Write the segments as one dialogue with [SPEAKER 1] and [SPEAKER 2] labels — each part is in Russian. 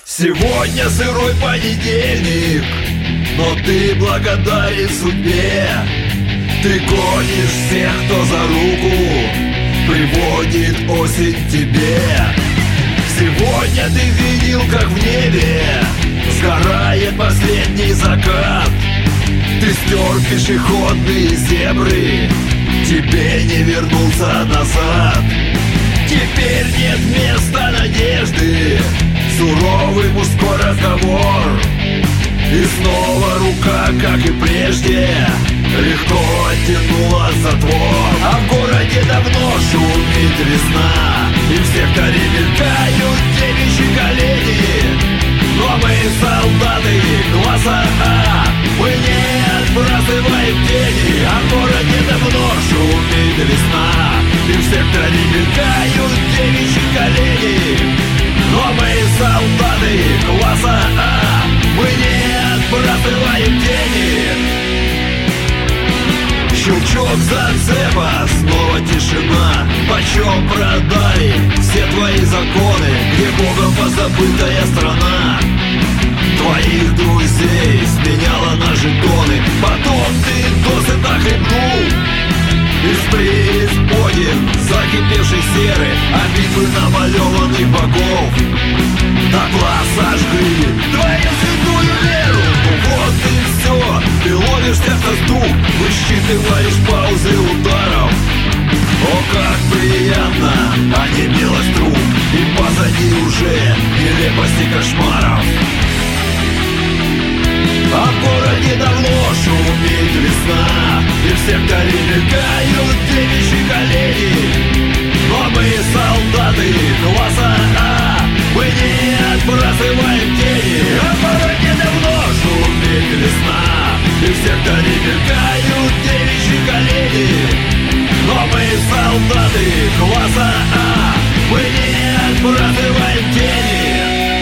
[SPEAKER 1] Сегодня сырой понедельник, но ты благодарен судьбе. Ты гонишь всех, кто за руку приводит осень тебе. Сегодня ты видел, как в небе сгорает последний закат. Ты стер пешеходные зебры, тебе не вернуться назад. Теперь нет места надежды, суровый мужской разговор. И снова рука, как и прежде, легко оттянула затвор. А в городе давно шумит весна, и в секторе мелькают девичьи колени. Но мы солдаты класса А, мы не отбрасываем тени. А в городе давно шумит весна, и в секторе мелькают девичьи колени. Но мы солдаты класса А, мы не отбрасываем тени. Щелчок зацепа, снова тишина. Почем продали все твои законы, где Богом позабытая страна? Твоих друзей сменяла на жетоны, потом ты досыта хлебнул из преисподин закипевшей серы, обиды намалеванных богов. Дотла сожгли твою святую веру. Вот и все, ты ловишь сердце сдух, высчитываешь паузы ударов. О, как приятно, а не милость рук, и позади уже нелепости кошмаров. А в городе давно шумит весна, и в секторе мелькают девичьи колени. Но мы солдаты класса А, мы не отбрасываем тени. А в городе давно шумит весна, и в секторе мелькают девичьи колени. Но мы солдаты класса А, мы не отбрасываем тени.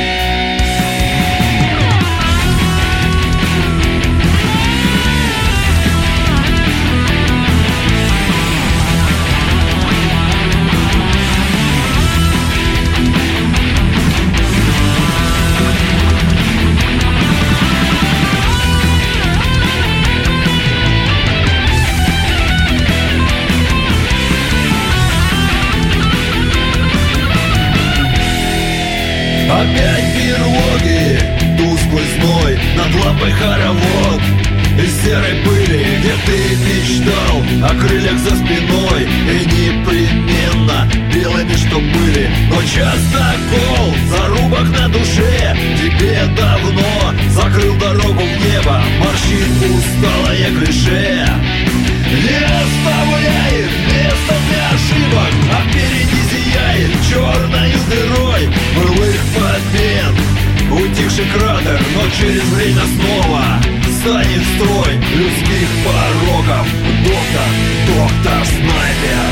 [SPEAKER 1] Опять пироги, тусклый зной, над лампой хоровод из серой пыли, где ты мечтал о крыльях за спиной. И непременно белыми, что были, но часто кол, зарубок на душе тебе давно закрыл дорогу в небо. Морщин усталое клише не оставляет места для ошибок, а впереди зияет черною дырой былых побед. Утихший кратер, но через время снова станет строй людских пороков. Доктор, снайпер.